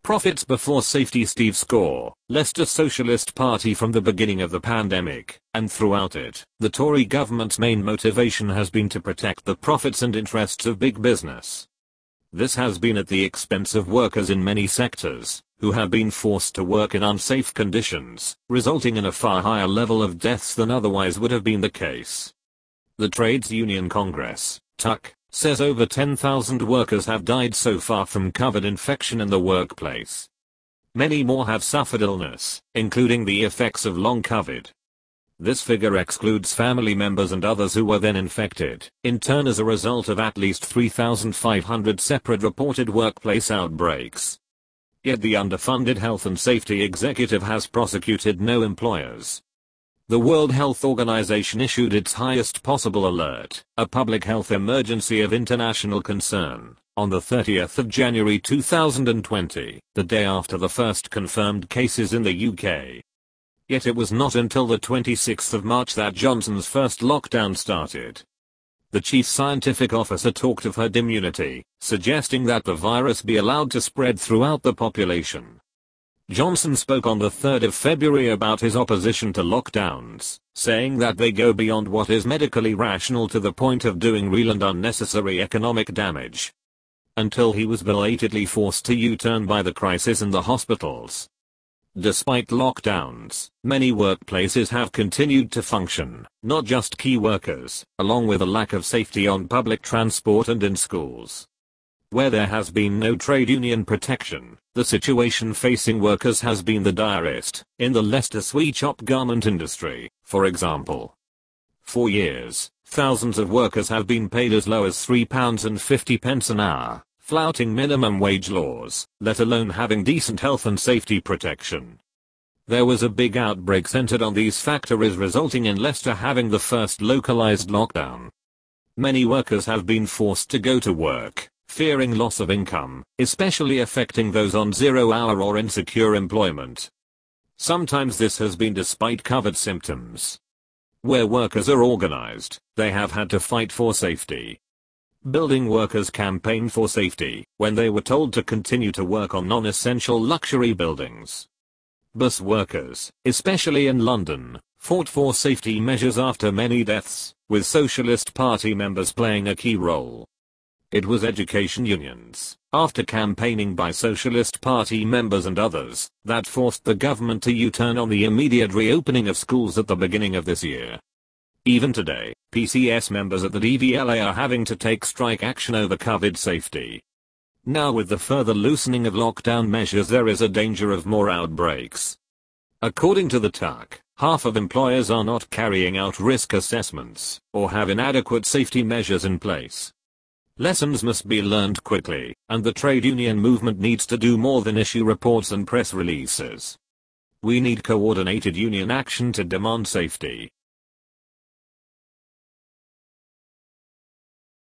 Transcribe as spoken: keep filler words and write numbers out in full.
Profits before safety. Steve Score, Leicester Socialist Party. From the beginning of the pandemic, and throughout it, the Tory government's main motivation has been to protect the profits and interests of big business. This has been at the expense of workers in many sectors, who have been forced to work in unsafe conditions, resulting in a far higher level of deaths than otherwise would have been the case. The Trades Union Congress, T U C, says over ten thousand workers have died so far from COVID infection in the workplace. Many more have suffered illness, including the effects of long COVID. This figure excludes family members and others who were then infected, in turn as a result of at least three thousand five hundred separate reported workplace outbreaks. Yet the underfunded Health and Safety Executive has prosecuted no employers. The World Health Organization issued its highest possible alert, a public health emergency of international concern, on the thirtieth of January two thousand twenty, the day after the first confirmed cases in the U K. Yet it was not until the twenty-sixth of March that Johnson's first lockdown started. The chief scientific officer talked of herd immunity, suggesting that the virus be allowed to spread throughout the population. Johnson spoke on the third of February about his opposition to lockdowns, saying that they go beyond what is medically rational to the point of doing real and unnecessary economic damage. Until he was belatedly forced to U-turn by the crisis in the hospitals. Despite lockdowns, many workplaces have continued to function, not just key workers, along with a lack of safety on public transport and in schools. Where there has been no trade union protection, the situation facing workers has been the direst, in the Leicester sweatshop garment industry, for example. For years, thousands of workers have been paid as low as three pounds fifty an hour, flouting minimum wage laws, let alone having decent health and safety protection. There was a big outbreak centered on these factories, resulting in Leicester having the first localized lockdown. Many workers have been forced to go to work, fearing loss of income, especially affecting those on zero-hour or insecure employment. Sometimes this has been despite covered symptoms. Where workers are organized, they have had to fight for safety. Building workers campaigned for safety when they were told to continue to work on non-essential luxury buildings. Bus workers, especially in London, fought for safety measures after many deaths, with Socialist Party members playing a key role. It was education unions, after campaigning by Socialist Party members and others, that forced the government to U-turn on the immediate reopening of schools at the beginning of this year. Even today, P C S members at the D V L A are having to take strike action over COVID safety. Now with the further loosening of lockdown measures, there is a danger of more outbreaks. According to the T U C, half of employers are not carrying out risk assessments, or have inadequate safety measures in place. Lessons must be learned quickly, and the trade union movement needs to do more than issue reports and press releases. We need coordinated union action to demand safety.